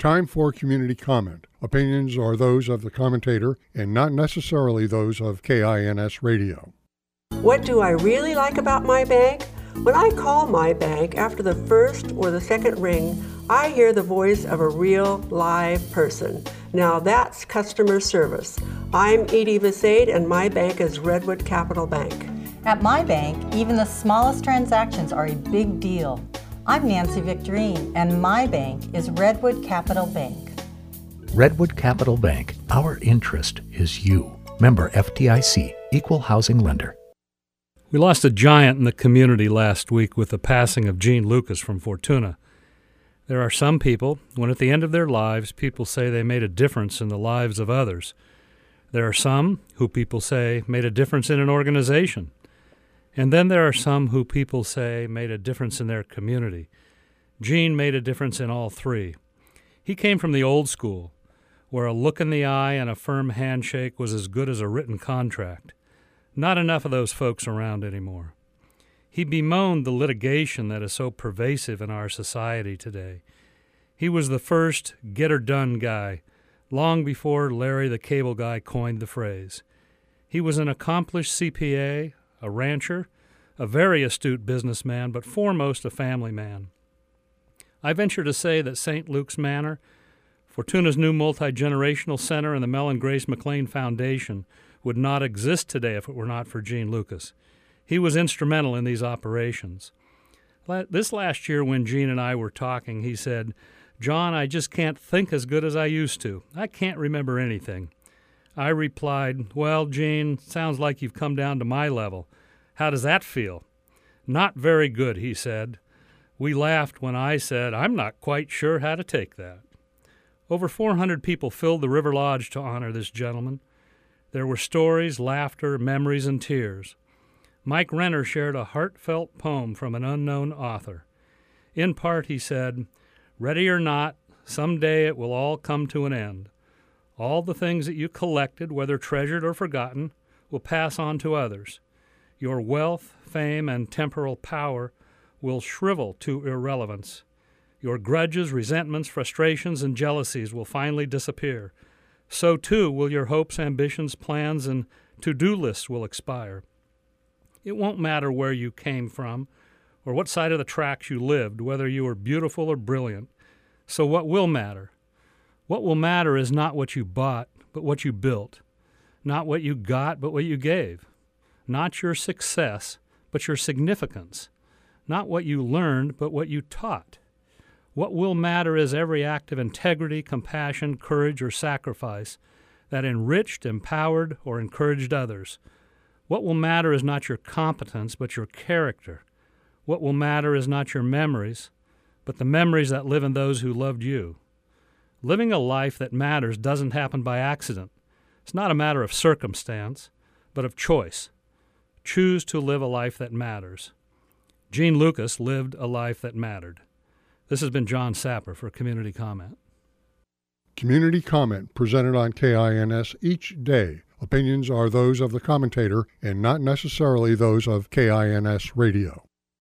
Time for community comment. Opinions are those of the commentator and not necessarily those of KINS Radio. What do I really like about my bank? When I call my bank after the first or the second ring, I hear the voice of a real live person. Now that's customer service. I'm Edie Visade and my bank is Redwood Capital Bank. At my bank, even the smallest transactions are a big deal. I'm Nancy Victorine, and my bank is Redwood Capital Bank. Redwood Capital Bank, our interest is you. Member FDIC, Equal Housing Lender. We lost a giant in the community last week with the passing of Gene Lucas from Fortuna. There are some people, when at the end of their lives, people say they made a difference in the lives of others. There are some who people say made a difference in an organization. And then there are some who people say made a difference in their community. Gene made a difference in all three. He came from the old school, where a look in the eye and a firm handshake was as good as a written contract. Not enough of those folks around anymore. He bemoaned the litigation that is so pervasive in our society today. He was the first get-her-done guy, long before Larry the Cable Guy coined the phrase. He was an accomplished CPA, a rancher, a very astute businessman, but foremost a family man. I venture to say that St. Luke's Manor, Fortuna's new multi-generational center, and the Mel and Grace McLean Foundation would not exist today if it were not for Gene Lucas. He was instrumental in these operations. This last year when Gene and I were talking, he said, "John, I just can't think as good as I used to. I can't remember anything." I replied, "Well, Gene, sounds like you've come down to my level. How does that feel?" "Not very good," he said. We laughed when I said, "I'm not quite sure how to take that." Over 400 people filled the River Lodge to honor this gentleman. There were stories, laughter, memories, and tears. Mike Renner shared a heartfelt poem from an unknown author. In part, he said, "Ready or not, someday it will all come to an end. All the things that you collected, whether treasured or forgotten, will pass on to others. Your wealth, fame, and temporal power will shrivel to irrelevance. Your grudges, resentments, frustrations, and jealousies will finally disappear. So, too, will your hopes, ambitions, plans, and to-do lists will expire. It won't matter where you came from or what side of the tracks you lived, whether you were beautiful or brilliant. So what will matter? What will matter is not what you bought, but what you built. Not what you got, but what you gave. Not your success, but your significance. Not what you learned, but what you taught. What will matter is every act of integrity, compassion, courage, or sacrifice that enriched, empowered, or encouraged others. What will matter is not your competence, but your character. What will matter is not your memories, but the memories that live in those who loved you. Living a life that matters doesn't happen by accident. It's not a matter of circumstance, but of choice. Choose to live a life that matters. Gene Lucas lived a life that mattered. This has been John Sapper for Community Comment. Community comment presented on KINS each day. Opinions are those of the commentator and not necessarily those of KINS Radio.